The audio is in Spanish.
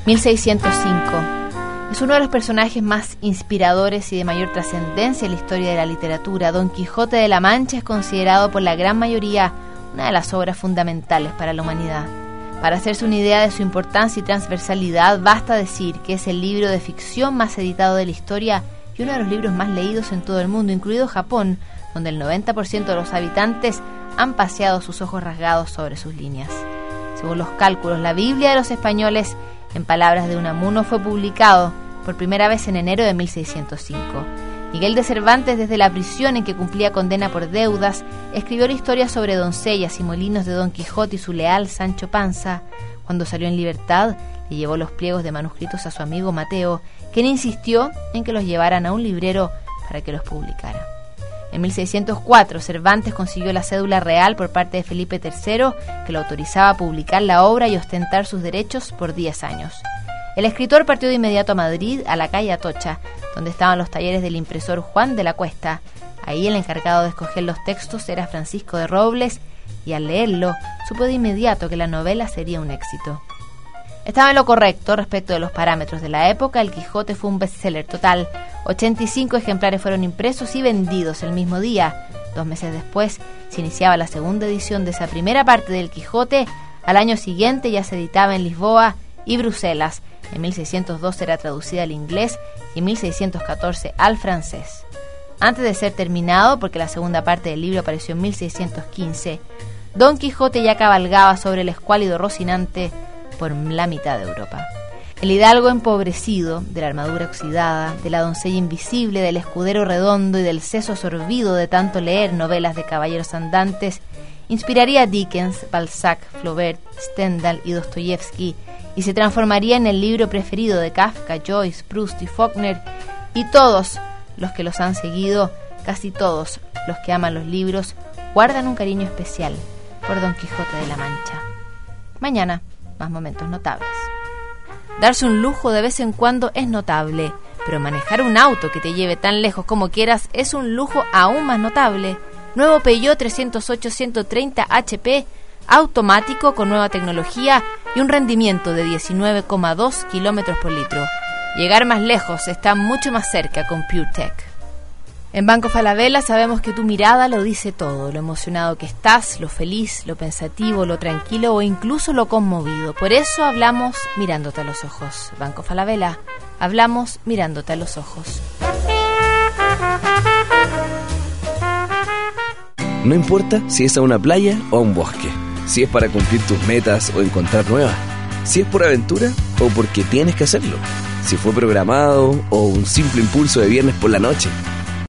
1605. Es uno de los personajes más inspiradores y de mayor trascendencia en la historia de la literatura. Don Quijote de la Mancha es considerado por la gran mayoría una de las obras fundamentales para la humanidad. Para hacerse una idea de su importancia y transversalidad, basta decir que es el libro de ficción más editado de la historia y uno de los libros más leídos en todo el mundo, incluido Japón, donde el 90% de los habitantes han paseado sus ojos rasgados sobre sus líneas. Según los cálculos, la Biblia de los españoles, en palabras de Unamuno, fue publicado por primera vez en enero de 1605. Miguel de Cervantes, desde la prisión en que cumplía condena por deudas, escribió la historia sobre doncellas y molinos de Don Quijote y su leal Sancho Panza. Cuando salió en libertad, le llevó los pliegos de manuscritos a su amigo Mateo, quien insistió en que los llevaran a un librero para que los publicara. En 1604, Cervantes consiguió la cédula real por parte de Felipe III, que lo autorizaba a publicar la obra y ostentar sus derechos por 10 años. El escritor partió de inmediato a Madrid, a la calle Atocha, donde estaban los talleres del impresor Juan de la Cuesta. Ahí el encargado de escoger los textos era Francisco de Robles, y al leerlo, supo de inmediato que la novela sería un éxito. Estaba en lo correcto respecto de los parámetros de la época. El Quijote fue un bestseller total. 85 ejemplares fueron impresos y vendidos el mismo día. 2 meses después se iniciaba la segunda edición de esa primera parte del Quijote. Al año siguiente ya se editaba en Lisboa y Bruselas. En 1602 era traducida al inglés y en 1614 al francés. Antes de ser terminado, porque la segunda parte del libro apareció en 1615, Don Quijote ya cabalgaba sobre el escuálido Rocinante por la mitad de Europa. El hidalgo empobrecido, de la armadura oxidada, de la doncella invisible, del escudero redondo y del seso sorbido de tanto leer novelas de caballeros andantes, inspiraría a Dickens, Balzac, Flaubert, Stendhal y Dostoyevsky, y se transformaría en el libro preferido de Kafka, Joyce, Proust y Faulkner, y todos los que los han seguido, casi todos los que aman los libros, guardan un cariño especial por Don Quijote de la Mancha. Mañana, más momentos notables. Darse un lujo de vez en cuando es notable, pero manejar un auto que te lleve tan lejos como quieras es un lujo aún más notable. Nuevo Peugeot 308 130 HP, automático con nueva tecnología y un rendimiento de 19,2 kilómetros por litro. Llegar más lejos está mucho más cerca con PureTech. En Banco Falabella sabemos que tu mirada lo dice todo, lo emocionado que estás, lo feliz, lo pensativo, lo tranquilo o incluso lo conmovido. Por eso hablamos mirándote a los ojos. Banco Falabella, hablamos mirándote a los ojos. No importa si es a una playa o a un bosque, si es para cumplir tus metas o encontrar nuevas, si es por aventura o porque tienes que hacerlo, si fue programado o un simple impulso de viernes por la noche.